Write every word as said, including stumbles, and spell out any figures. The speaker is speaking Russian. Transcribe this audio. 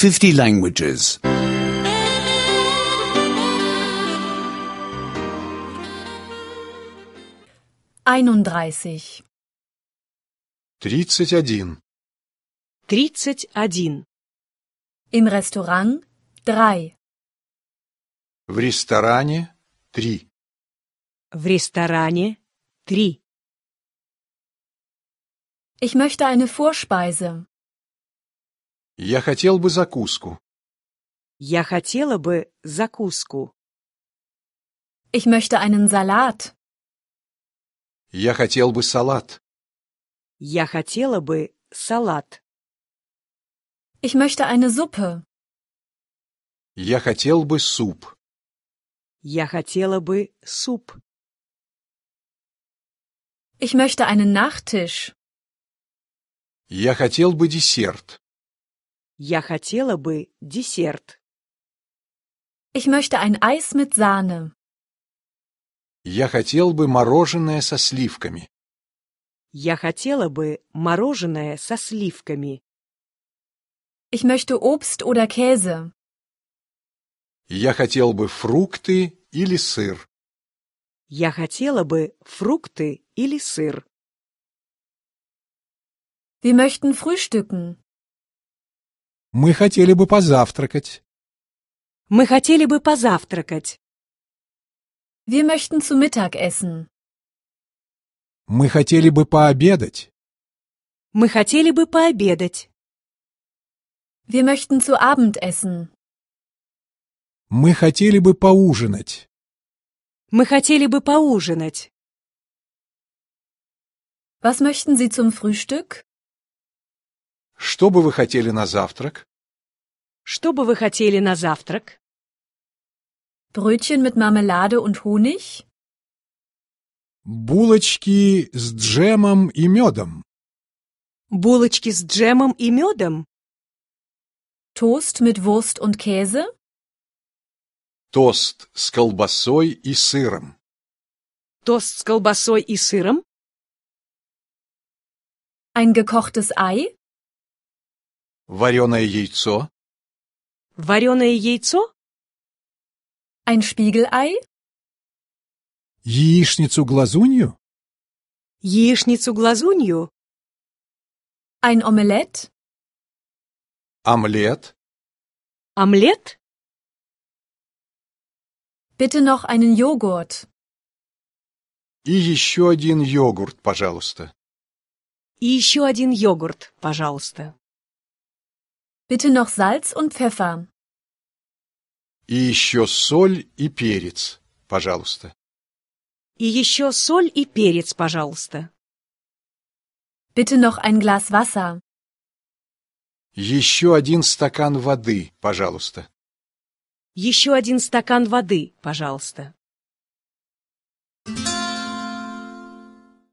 fifty languages. einunddreißig. Тридцать один. Тридцать один. Im Restaurant drei. В ресторане три. В ресторане три. Ich möchte eine Vorspeise. Я хотел бы закуску. Я хотела бы закуску. Ich möchte einen Salat. Я хотел бы салат. Я хотела бы салат. Ich möchte eine Suppe. Я хотел бы суп. Я хотела бы суп. Ich möchte einen Nachtisch. Я хотел бы десерт. Я хотела бы десерт. Ich möchte ein Eis mit Sahne. Я хотел бы мороженое со сливками. Я хотела бы мороженое со сливками. Ich möchte Obst oder Käse. Я хотел бы фрукты или сыр. Я хотела бы фрукты или сыр. Wir möchten frühstücken. Мы хотели бы позавтракать. Мы хотели бы позавтракать. Wir möchten zu Mittag essen. Мы хотели бы пообедать. Мы хотели бы пообедать. Wir möchten zu Abend essen. Мы хотели бы поужинать. Мы хотели бы поужинать. Was möchten Sie zum Frühstück? Что бы вы хотели на завтрак? Что бы вы хотели на завтрак? Brötchen mit Marmelade und Honig? Булочки с джемом и медом. Булочки с джемом и медом? Toast mit Wurst und Käse? Тост с колбасой и сыром. Тост с колбасой и сыром? Ein gekochtes Ei? Вареное яйцо. Вареное яйцо? Ein Spiegelei? Яичницу-глазунью. Яичницу-глазунью? Ein Omelett? Омлет. Омлет? Bitte noch einen Joghurt. И еще один йогурт, пожалуйста. И еще один йогурт, пожалуйста. Bitte noch Salz und Pfeffer. И еще соль и перец, пожалуйста. И еще соль и перец, пожалуйста. Bitte noch ein Glas Wasser. Еще один стакан воды, пожалуйста. Еще один стакан воды, пожалуйста.